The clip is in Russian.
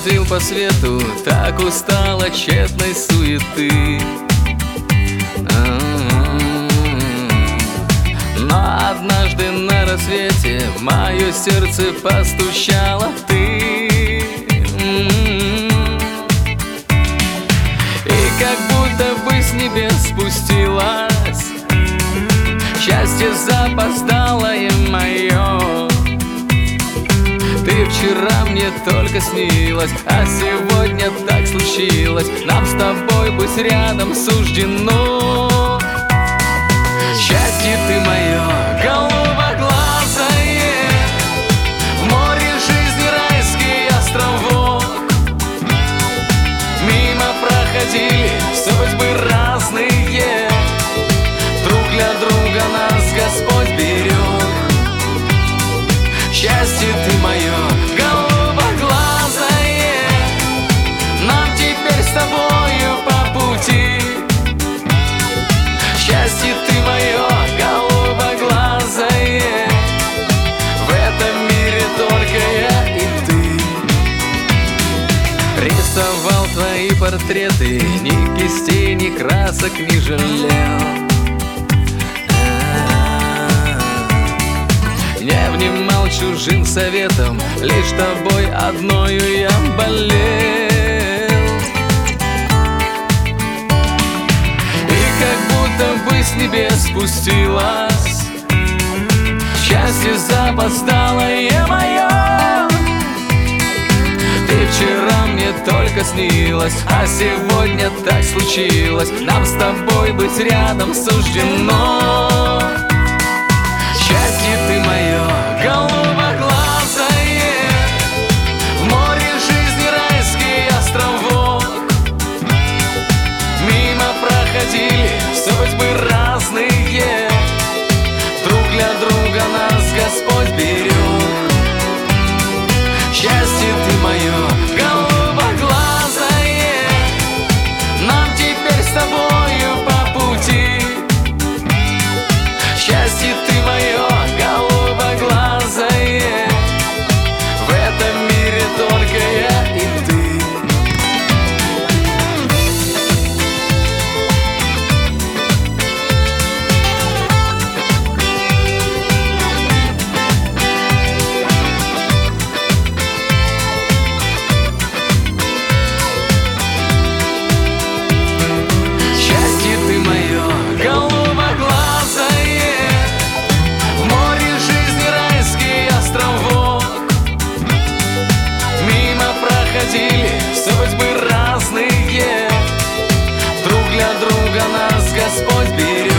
бродил по свету, так устал от тщетной суеты. Но однажды на рассвете в мое сердце постучала ты. И как будто бы с небес спустилась счастье запоздалое мое. Ты вчера мне только снилась, а сегодня так случилось. Нам с тобой быть рядом суждено. Счастье ты мое, голубоглазое, в море жизни райский островок. Мимо проходили судьбы разные, друг для друга нас Господь берег. Счастье ты мое, голубоглазое, нам теперь с тобою по пути. Счастье ты мое, голубоглазое, в этом мире только я и ты. Рисовал твои портреты, ни кистей, ни красок не жалел. Не внимал чужим советам, лишь тобой одною я болел. И как будто бы с небес спустилась счастье запоздалое мое. Ты вчера мне только снилась, а сегодня так случилось. Нам с тобой быть рядом суждено. Счастье ты мое, голубоглазое, в море жизни райский островок. Мимо проходили судьбы разные, друг для друга нас Господь берег. Счастье ты мое, голубоглазое, нам теперь с тобою по пути. Счастье ты мое, голубоглазое, в этом мире только я и ты. Счастье ты мое, голубоглазое, в море жизни райский островок. Мимо проходили судьбы разные, друг для друга нас Господь берег.